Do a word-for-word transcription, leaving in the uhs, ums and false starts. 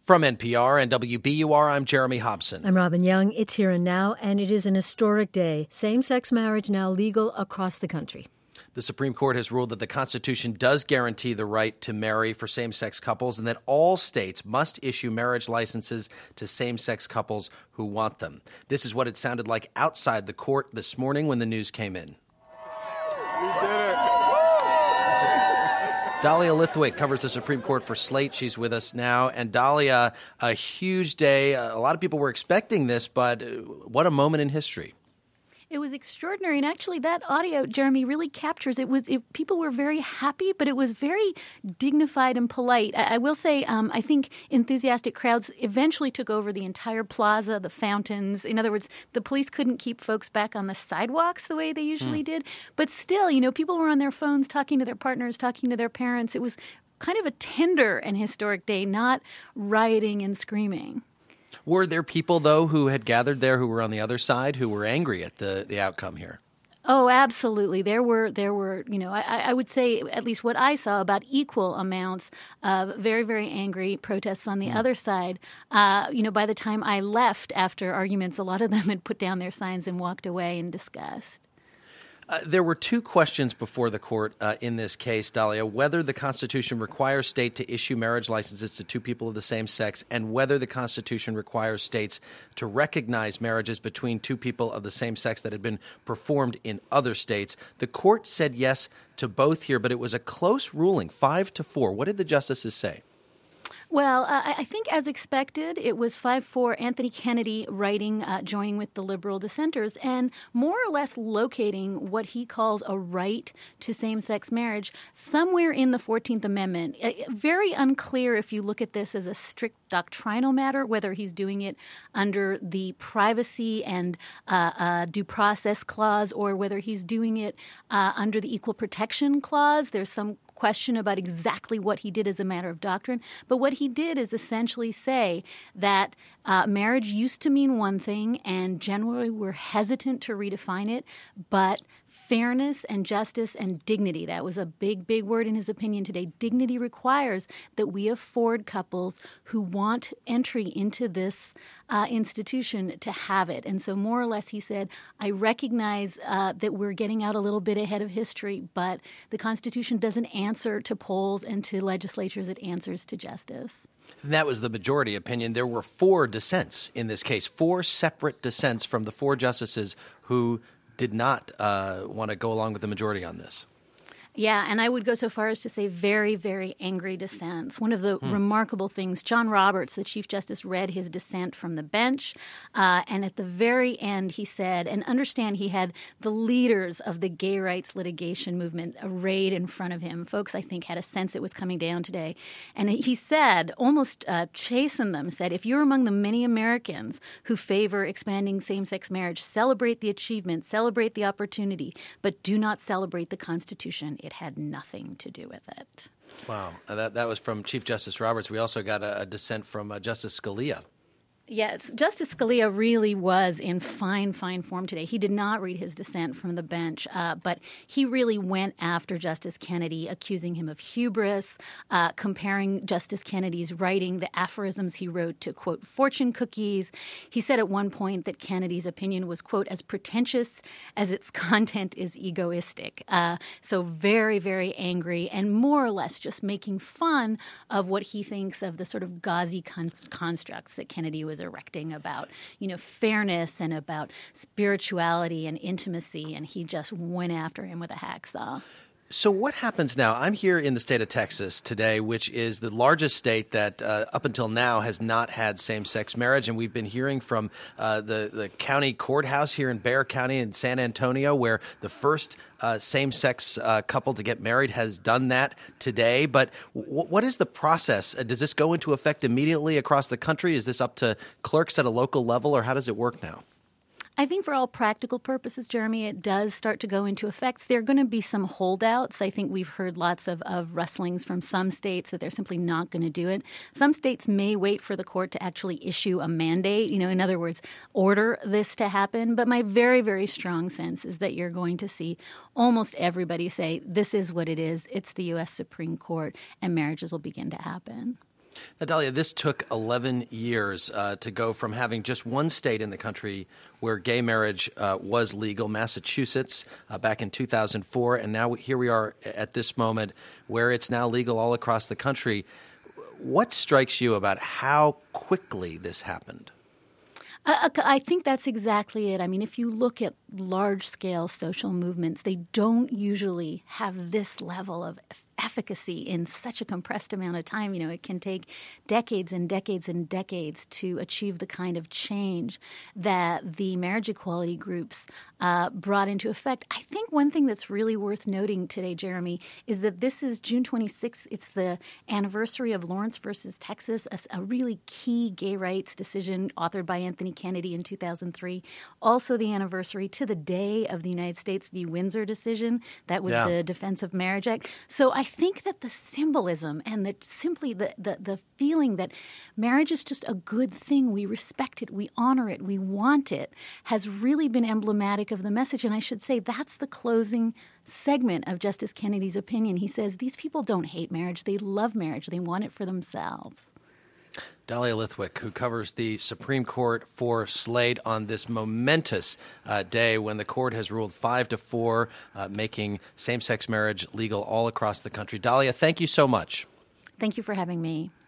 From N P R and W B U R, I'm Jeremy Hobson. I'm Robin Young. It's Here and Now, and it is an historic day. Same-sex marriage now legal across the country. The Supreme Court has ruled that the Constitution does guarantee the right to marry for same-sex couples and that all states must issue marriage licenses to same-sex couples who want them. This is what it sounded like outside the court this morning when the news came in. We did it. Dahlia Lithwick covers the Supreme Court for Slate. She's with us now. And Dahlia, a huge day. A lot of people were expecting this, but what a moment in history. It was extraordinary. And actually that audio, Jeremy, really captures it. Was it, people were very happy, but it was very dignified and polite. I, I will say um, I think enthusiastic crowds eventually took over the entire plaza, the fountains. In other words, the police couldn't keep folks back on the sidewalks the way they usually mm. did. But still, you know, people were on their phones talking to their partners, talking to their parents. It was kind of a tender and historic day, not rioting and screaming. Were there people, though, who had gathered there who were on the other side who were angry at the, the outcome here? Oh, absolutely. There were, there were, you know, I, I would say, at least what I saw, about equal amounts of very, very angry protests on the mm. other side. Uh, you know, by the time I left after arguments, a lot of them had put down their signs and walked away in disgust. Uh, there were two questions before the court uh, in this case, Dahlia, whether the Constitution requires state to issue marriage licenses to two people of the same sex and whether the Constitution requires states to recognize marriages between two people of the same sex that had been performed in other states. The court said yes to both here, but it was a close ruling, five to four. What did the justices say? Well, uh, I think as expected, it was five four Anthony Kennedy writing, uh, joining with the liberal dissenters, and more or less locating what he calls a right to same-sex marriage somewhere in the fourteenth Amendment. Uh, very unclear if you look at this as a strict doctrinal matter, whether he's doing it under the privacy and uh, uh, due process clause or whether he's doing it uh, under the equal protection clause. There's some question about exactly what he did as a matter of doctrine. But what he did is essentially say that uh, marriage used to mean one thing, and generally we're hesitant to redefine it, but fairness and justice and dignity, that was a big, big word in his opinion today. Dignity requires that we afford couples who want entry into this uh, institution to have it. And so more or less he said, I recognize uh, that we're getting out a little bit ahead of history, but the Constitution doesn't answer to polls and to legislatures, it answers to justice. And that was the majority opinion. There were four dissents in this case, four separate dissents from the four justices who did not uh, want to go along with the majority on this. Yeah, and I would go so far as to say very, very angry dissents. One of the hmm. remarkable things, John Roberts, the Chief Justice, read his dissent from the bench, uh, and at the very end he said, and understand he had the leaders of the gay rights litigation movement arrayed in front of him. Folks, I think, had a sense it was coming down today. And he said, almost uh, chastened them, said, if you're among the many Americans who favor expanding same-sex marriage, celebrate the achievement, celebrate the opportunity, but do not celebrate the Constitution. It had nothing to do with it. Wow. That that was from Chief Justice Roberts. We also got a, a dissent from uh, Justice Scalia. Yes, Justice Scalia really was in fine, fine form today. He did not read his dissent from the bench, uh, but he really went after Justice Kennedy, accusing him of hubris, uh, comparing Justice Kennedy's writing, the aphorisms he wrote, to, quote, fortune cookies. He said at one point that Kennedy's opinion was, quote, as pretentious as its content is egoistic. Uh, so very, very angry and more or less just making fun of what he thinks of the sort of gauzy con- constructs that Kennedy was erecting about, you know, fairness and about spirituality and intimacy, and he just went after him with a hacksaw. So what happens now? I'm here in the state of Texas today, which is the largest state that uh, up until now has not had same-sex marriage. And we've been hearing from uh, the, the county courthouse here in Bexar County in San Antonio, where the first uh, same-sex uh, couple to get married has done that today. But w- what is the process? Uh, does this go into effect immediately across the country? Is this up to clerks at a local level, or how does it work now? I think for all practical purposes, Jeremy, it does start to go into effect. There are going to be some holdouts. I think we've heard lots of, of rustlings from some states that they're simply not going to do it. Some states may wait for the court to actually issue a mandate, you know, in other words, order this to happen. But my very, very strong sense is that you're going to see almost everybody say, this is what it is. It's the U S Supreme Court, and marriages will begin to happen. Now, Dahlia, this took eleven years uh, to go from having just one state in the country where gay marriage uh, was legal, Massachusetts, uh, back in two thousand four, and now here we are at this moment where it's now legal all across the country. What strikes you about how quickly this happened? Uh, I think that's exactly it. I mean, if you look at large-scale social movements, they don't usually have this level of efficacy in such a compressed amount of time. You know, it can take decades and decades and decades to achieve the kind of change that the marriage equality groups uh, brought into effect. I think one thing that's really worth noting today, Jeremy, is that this is June twenty-sixth. It's the anniversary of Lawrence versus Texas, a, a really key gay rights decision authored by Anthony Kennedy in two thousand three. Also the anniversary to the day of the United States v. Windsor decision. That was yeah. the Defense of Marriage Act. So I think that the symbolism and that simply the, the, the feeling that marriage is just a good thing, we respect it, we honor it, we want it, has really been emblematic of the message. And I should say that's the closing segment of Justice Kennedy's opinion. He says these people don't hate marriage, they love marriage, they want it for themselves. Dahlia Lithwick, who covers the Supreme Court for Slate on this momentous uh, day when the court has ruled five to four, uh, making same-sex marriage legal all across the country. Dahlia, thank you so much. Thank you for having me.